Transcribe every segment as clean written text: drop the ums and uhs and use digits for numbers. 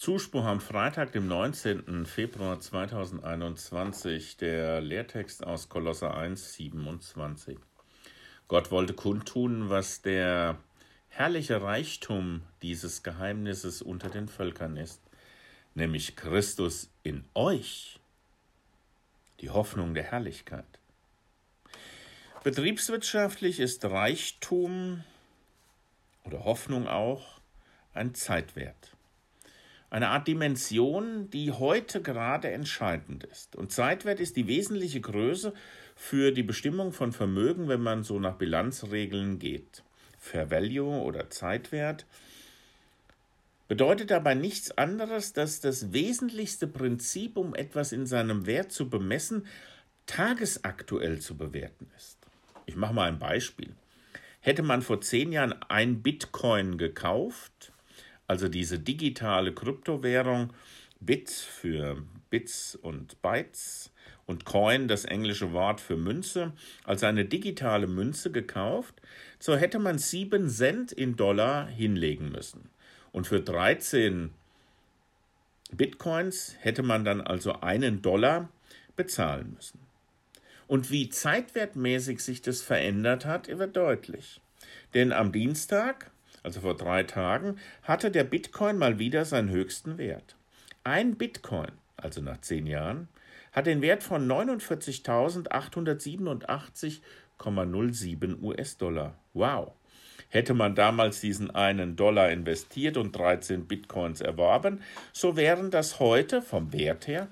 Zuspruch am Freitag, dem 19. Februar 2021, der Lehrtext aus Kolosser 1, 27. Gott wollte kundtun, was der herrliche Reichtum dieses Geheimnisses unter den Völkern ist, nämlich Christus in euch, die Hoffnung der Herrlichkeit. Betriebswirtschaftlich ist Reichtum oder Hoffnung auch ein Zeitwert. Eine Art Dimension, die heute gerade entscheidend ist. Und Zeitwert ist die wesentliche Größe für die Bestimmung von Vermögen, wenn man so nach Bilanzregeln geht. Fair Value oder Zeitwert bedeutet dabei nichts anderes, dass das wesentlichste Prinzip, um etwas in seinem Wert zu bemessen, tagesaktuell zu bewerten ist. Ich mache mal ein Beispiel. Hätte man vor 10 Jahren ein Bitcoin gekauft, also diese digitale Kryptowährung, Bit für Bits und Bytes und Coin, das englische Wort für Münze, also eine digitale Münze gekauft, so hätte man 7 Cent in Dollar hinlegen müssen. Und für 13 Bitcoins hätte man dann also $1 bezahlen müssen. Und wie zeitwertmäßig sich das verändert hat, wird deutlich. Denn am Dienstag, also vor 3 Tagen, hatte der Bitcoin mal wieder seinen höchsten Wert. Ein Bitcoin, also nach 10 Jahren, hat den Wert von 49.887,07 US-Dollar. Wow! Hätte man damals diesen $1 investiert und 13 Bitcoins erworben, so wären das heute vom Wert her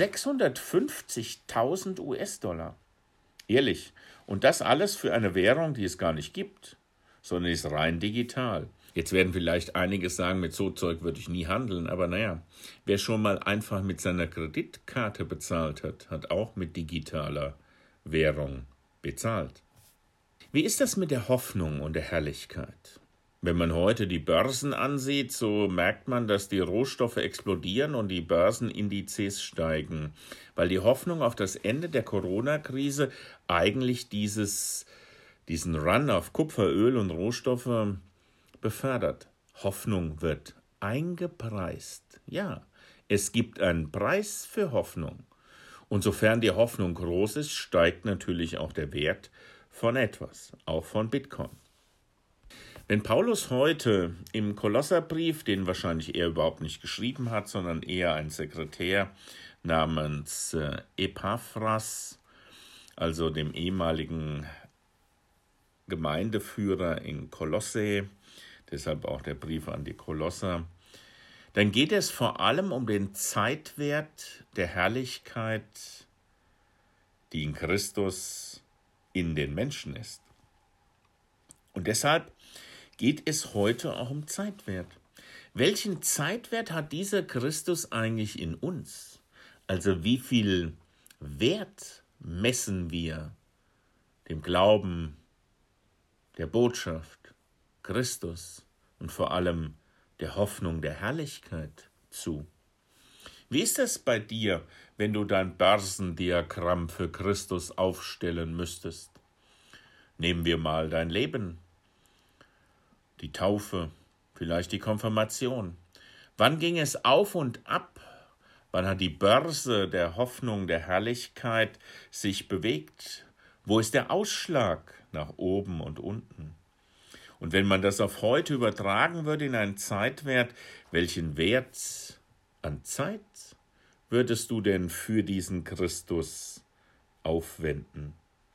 650.000 US-Dollar. Ehrlich, und das alles für eine Währung, die es gar nicht gibt, sondern ist rein digital. Jetzt werden vielleicht einige sagen, mit so Zeug würde ich nie handeln, aber naja, wer schon mal einfach mit seiner Kreditkarte bezahlt hat, hat auch mit digitaler Währung bezahlt. Wie ist das mit der Hoffnung und der Herrlichkeit? Wenn man heute die Börsen ansieht, so merkt man, dass die Rohstoffe explodieren und die Börsenindizes steigen, weil die Hoffnung auf das Ende der Corona-Krise eigentlich diesen Run auf Kupfer, Öl und Rohstoffe befördert. Hoffnung wird eingepreist. Ja, es gibt einen Preis für Hoffnung. Und sofern die Hoffnung groß ist, steigt natürlich auch der Wert von etwas, auch von Bitcoin. Wenn Paulus heute im Kolosserbrief, den wahrscheinlich er überhaupt nicht geschrieben hat, sondern eher ein Sekretär namens Epaphras, also dem ehemaligen Gemeindeführer in Kolosse, deshalb auch der Brief an die Kolosser, dann geht es vor allem um den Zeitwert der Herrlichkeit, die in Christus in den Menschen ist. Und deshalb geht es heute auch um Zeitwert. Welchen Zeitwert hat dieser Christus eigentlich in uns? Also wie viel Wert messen wir dem Glauben, der Botschaft, Christus und vor allem der Hoffnung der Herrlichkeit zu? Wie ist es bei dir, wenn du dein Börsendiagramm für Christus aufstellen müsstest? Nehmen wir mal dein Leben, die Taufe, vielleicht die Konfirmation. Wann ging es auf und ab? Wann hat die Börse der Hoffnung, der Herrlichkeit sich bewegt? Wo ist der Ausschlag nach oben und unten? Und wenn man das auf heute übertragen würde in einen Zeitwert, welchen Wert an Zeit würdest du denn für diesen Christus aufwenden?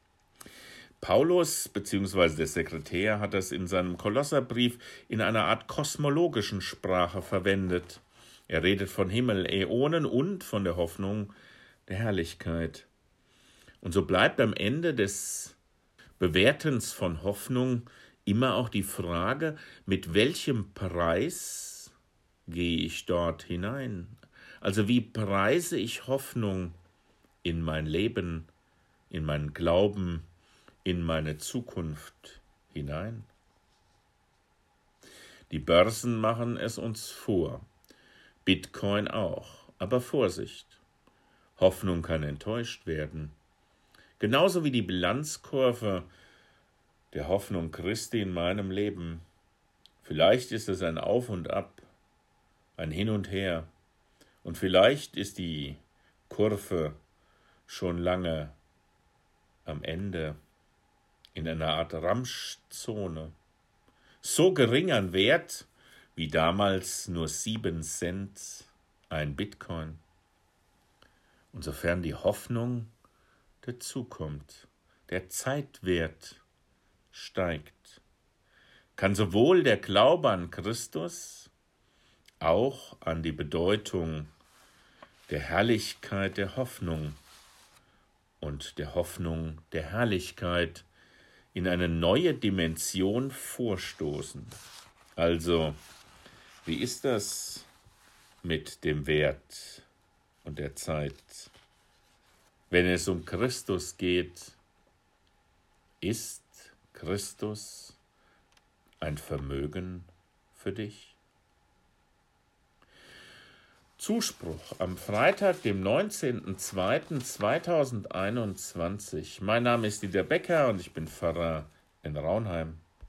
Paulus bzw. der Sekretär hat das in seinem Kolosserbrief in einer Art kosmologischen Sprache verwendet. Er redet von Himmel, Äonen und von der Hoffnung der Herrlichkeit. Und so bleibt am Ende des Bewertens von Hoffnung immer auch die Frage, mit welchem Preis gehe ich dort hinein? Also wie preise ich Hoffnung in mein Leben, in meinen Glauben, in meine Zukunft hinein? Die Börsen machen es uns vor, Bitcoin auch, aber Vorsicht, Hoffnung kann enttäuscht werden. Genauso wie die Bilanzkurve der Hoffnung Christi in meinem Leben. Vielleicht ist es ein Auf und Ab, ein Hin und Her. Und vielleicht ist die Kurve schon lange am Ende in einer Art Ramschzone. So gering an Wert wie damals nur 7 Cent ein Bitcoin. Und sofern die Hoffnung dazukommt, der Zeitwert steigt, kann sowohl der Glaube an Christus auch an die Bedeutung der Herrlichkeit der Hoffnung und der Hoffnung der Herrlichkeit in eine neue Dimension vorstoßen. Also, wie ist das mit dem Wert und der Zeit? Wenn es um Christus geht, ist Christus ein Vermögen für dich? Zuspruch am Freitag, dem 19.02.2021. Mein Name ist Dieter Becker und ich bin Pfarrer in Raunheim.